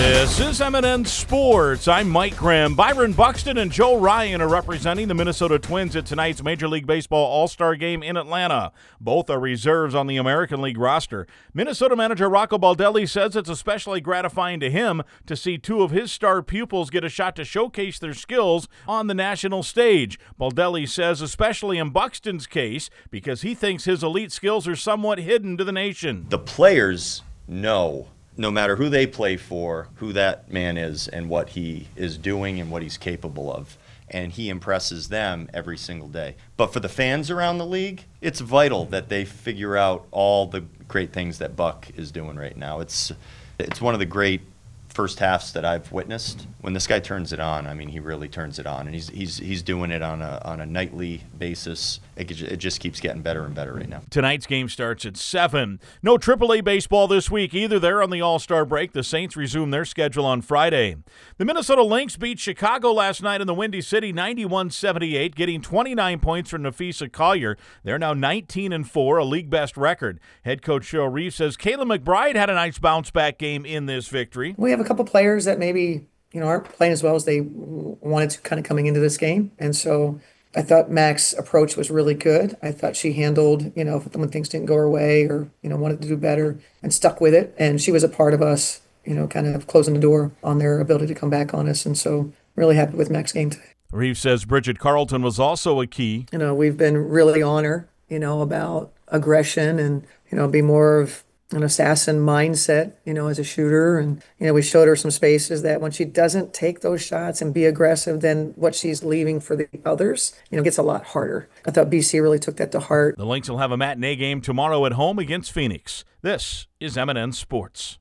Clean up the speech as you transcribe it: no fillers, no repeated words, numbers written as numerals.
This is M&N Sports. I'm Mike Grimm. Byron Buxton and Joe Ryan are representing the Minnesota Twins at tonight's Major League Baseball All-Star Game in Atlanta. Both are reserves on the American League roster. Minnesota manager Rocco Baldelli says it's especially gratifying to him to see two of his star pupils get a shot to showcase their skills on the national stage. Baldelli says especially in Buxton's case because he thinks his elite skills are somewhat hidden to the nation. The players know, no matter who they play for, who that man is and what he is doing and what he's capable of. And he impresses them every single day. But for the fans around the league, it's vital that they figure out all the great things that Buck is doing right now. It's one of the great first halves that I've witnessed. When this guy turns it on, I mean, he really turns it on, and he's doing it on a nightly basis. It just keeps getting better and better right now. Tonight's game starts at 7. No AAA baseball this week either. They're on the All-Star break. The Saints resume their schedule on Friday. The Minnesota Lynx beat Chicago last night in the Windy City 91-78, getting 29 points from Nafisa Collier. They're now 19-4, a league best record. Head coach Cheryl Reeves says Kayla McBride had a nice bounce-back game in this victory. We have a couple players that maybe aren't playing as well as they wanted to kind of coming into this game. And so I thought Mac's approach was really good. I thought she handled, when things didn't go her way or, wanted to do better and stuck with it. And she was a part of us, kind of closing the door on their ability to come back on us. And so really happy with Mac's game today. Reeves says Bridget Carlton was also a key. We've been really on her, about aggression and, be more of an assassin mindset, as a shooter. And, we showed her some spaces that when she doesn't take those shots and be aggressive, then what she's leaving for the others, gets a lot harder. I thought BC really took that to heart. The Lynx will have a matinee game tomorrow at home against Phoenix. This is M&N Sports.